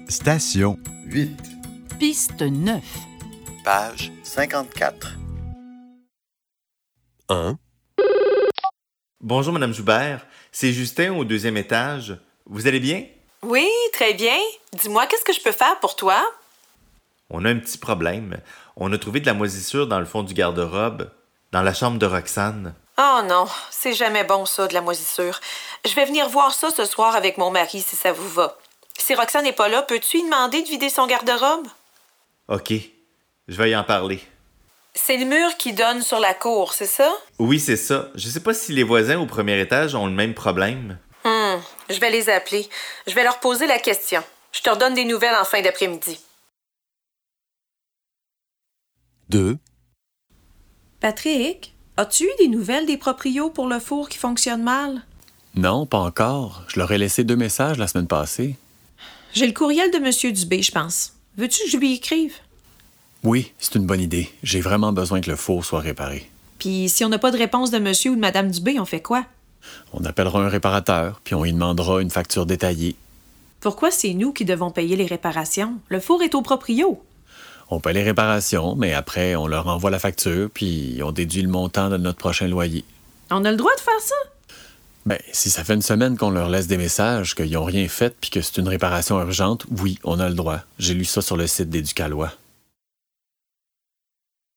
Station 8. Piste 9. Page 54. 1. Bonjour, Madame Joubert. C'est Justin au 2e étage. Vous allez bien? Oui, très bien. Dis-moi, qu'est-ce que je peux faire pour toi? On a un petit problème. On a trouvé de la moisissure dans le fond du garde-robe, dans la chambre de Roxane. Oh non, c'est jamais bon ça, de la moisissure. Je vais venir voir ça ce soir avec mon mari, si ça vous va. Si Roxane n'est pas là, peux-tu lui demander de vider son garde-robe? OK. Je vais y en parler. C'est le mur qui donne sur la cour, c'est ça? Oui, c'est ça. Je sais pas si les voisins au premier étage ont le même problème. Je vais les appeler. Je vais leur poser la question. Je te redonne des nouvelles en fin d'après-midi. 2. Patrick, as-tu eu des nouvelles des proprios pour le four qui fonctionne mal? Non, pas encore. Je leur ai laissé 2 messages la semaine passée. J'ai le courriel de M. Dubé, je pense. Veux-tu que je lui écrive? Oui, c'est une bonne idée. J'ai vraiment besoin que le four soit réparé. Puis si on n'a pas de réponse de M. ou de Mme Dubé, on fait quoi? On appellera un réparateur, puis on lui demandera une facture détaillée. Pourquoi c'est nous qui devons payer les réparations? Le four est au proprio. On paie les réparations, mais après, on leur envoie la facture, puis on déduit le montant de notre prochain loyer. On a le droit de faire ça? Ben, si ça fait une semaine qu'on leur laisse des messages, qu'ils n'ont rien fait, puis que c'est une réparation urgente, oui, on a le droit. J'ai lu ça sur le site d'Éducalois.